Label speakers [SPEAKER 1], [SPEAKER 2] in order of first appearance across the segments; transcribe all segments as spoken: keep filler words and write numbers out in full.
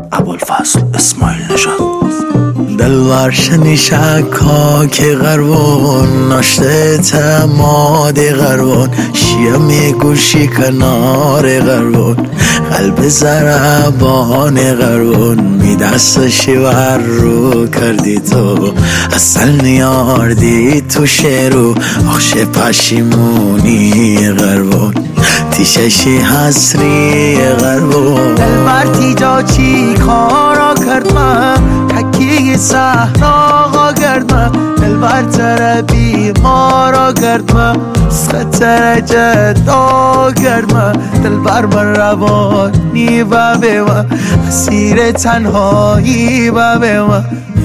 [SPEAKER 1] ابوالفضل اسماعیل نژاد.
[SPEAKER 2] دلبر شنیشکا که غربون ناشته تماد غربون شیه میگوشی کنار غربون قلب زربان غربون می دستشی ور رو کردی تو اصل نیاردی تو شیرو آخش پشیمونی غربون تیششی حسری غربون.
[SPEAKER 3] دلبر تیجا چی کارا کرد من تکی صحرا کرد من دلبر تر بیمارا کرد من خطر جدا کرد من دلبر من روانی و به من اسیر تنهایی و به من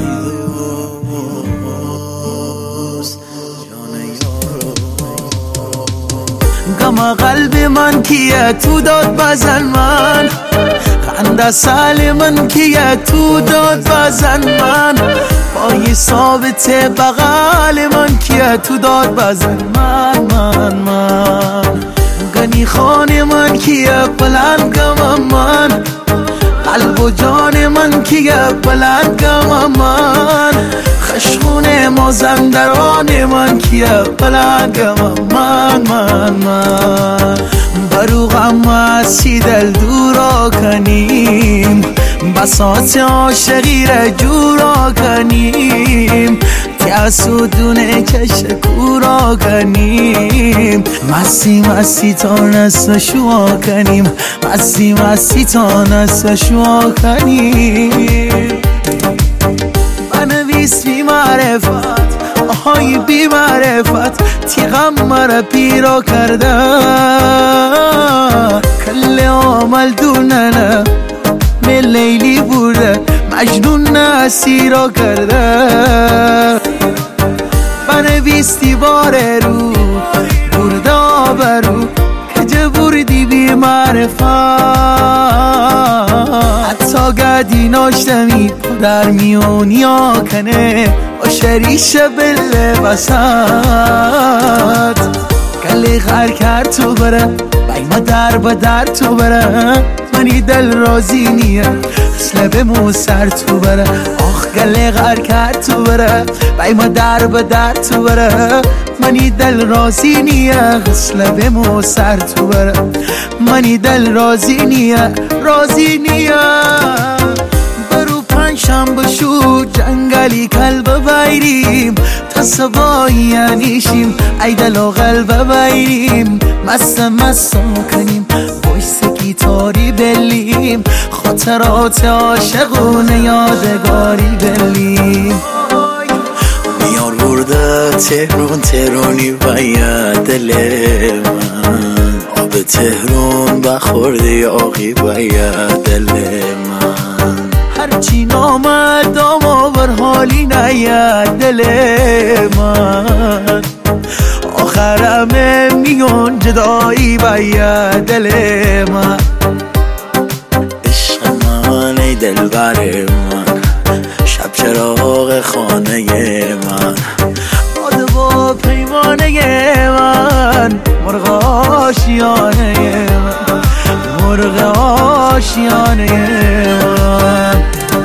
[SPEAKER 3] غم قلب من کیه تو داد بزن من خنده سال من کیه تو داد بزن من پای ثابت بغل من کیه تو داد بزن من من من غنی خان من کیه بلند گم من قلب و جان من کیه بلند گم من خشخون مازندران من کیه بلند گم من من من برو غم اسی دل دورا کنیم بساط عاشقی را جورا کنیم تیاسودونه چش کورا کنیم مسی مسی تا نسل شوا کنیم مسی مسی تا نسل شوا کنیم بنویس بی معرفت آهای بی معرفت تیغم مرا پیرا کرده کل عمل دوننه من لیلی بوده مجنون اسیرا کرده بنویس دیوار رو برده آبرو که جه بردی بی معرفت حتی گدی ناشتمی در میونی آکنه با شریش بله بسد کلی غر کرد تو بره بای ما در با در تو بره منی دل رازی نیه اصله به مو سر تو بره آخ گله غر کرد تو بره بای ما در با در تو بره منی دل رازی نیه اصله به مو سر تو بره منی دل رازی نیه رازی نیه برو پنجشنبه شو جنگلی کلب بیریم تا سبایی انیشیم ای دل و قلب بیریم مست مست کنیم پشت گیتاری بلیم خاطرات عاشقونه یادگاری بلیم
[SPEAKER 2] میار برده تهرون تهرونی باید دل من آب تهرون بخورده آقی باید دل من
[SPEAKER 3] هرچی نامد اما بر حالی نید دل من آخرم میون جدایی باید دل من
[SPEAKER 2] عشق من ای دلبر من شب چراغ خانه من
[SPEAKER 3] باد با پیمانه من مرغ آشیانه من مرغ آشیانه من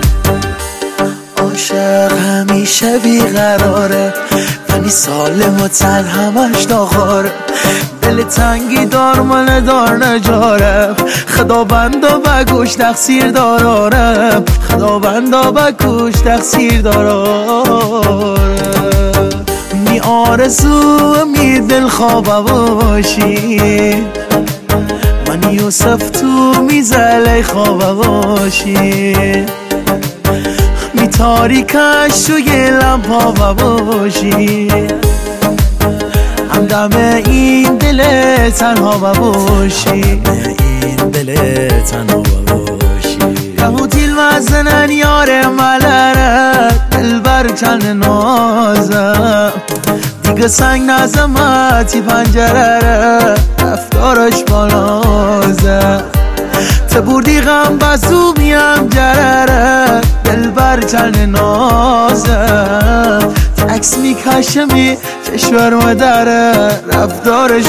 [SPEAKER 3] عاشق همیشه بیقراره ولی سالم و تن همش داغاره دل تنگی دار من دار نجارم خدا بندا بگوش تقصیر دارارم خدا بندا بگوش تقصیر دارارم می آرزو می دل خواب باشی من یوسف تو می زلی خواب باشی می تاریکش توی لمپا باشی همدم این دل تنها باشی
[SPEAKER 2] این دل تنها باشی
[SPEAKER 3] کموتیل مزنن یار ملره دل بر چند نازم دیگه سنگ نزمتی پنجره رفتارش بالازه تبوردی غم بزو میم جرره دل بر چند نازم عکس میکشمی چشور مادره رفتارش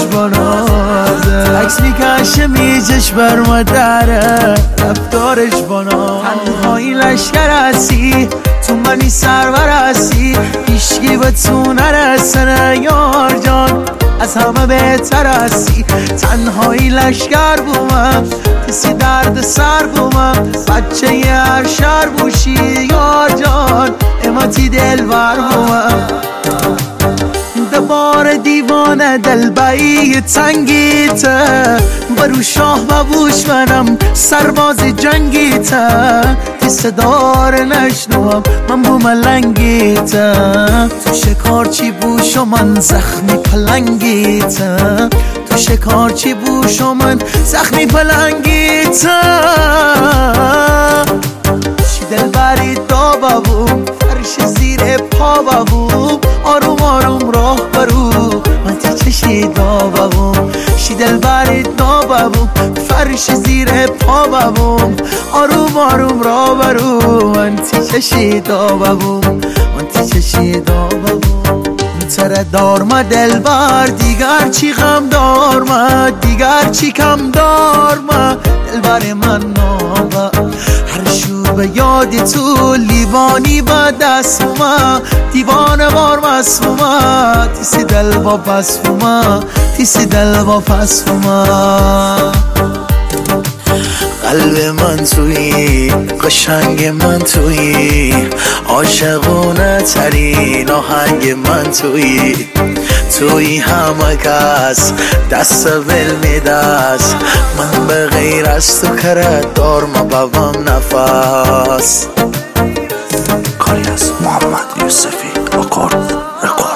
[SPEAKER 3] بنازه عکس میکشمی چشور مادره رفتارش بنازه لشکر هستی، تو منی سرور هستی، هیچکی به تو نرسنه یار جان، از همه بهتر هستی. تنهایی لشکر بومم، کسی درد سر بومم، بچه ی هر شهر بوشی یار جان، اماتی دلبر بومم. دبار دیوانه دلبری تنگیته، برو شاه و بوش منم سرباز جنگیته، تی صدا رو نشنوم من بو ملنگیته، تو شکارچی بوش و من زخمی پلنگیته، تو شکارچی بوش و من زخمی پلنگیته. چی دلبری دابا بوم، فرش زیر پا بوم، آروم آروم راه برو من تی چشی دابا بوم. شی دلبری دابا بوم، فرش زیر پا بوم، آروم آروم راه برو من تی چشی دابا بوم، من تی چشی دابا بوم. تره دار ما دلبر دیگر چی غم دار ما، دیگر چی کم دار ما دلبر من نابا. هر شوب یادی تو لیوانی با دست ما، دیوانه بار مسوما، تیسی دل با پس ما، تیسی دل با پس ما.
[SPEAKER 2] قلب من تویی، قشنگ من تویی، عاشقونه ترین آهنگ من تویی، تویی همه کس دست ول میدست، من به غیر از تو کرد دار ما بابم نفس.
[SPEAKER 1] کاری از محمد یوسفی آکارد رکورد.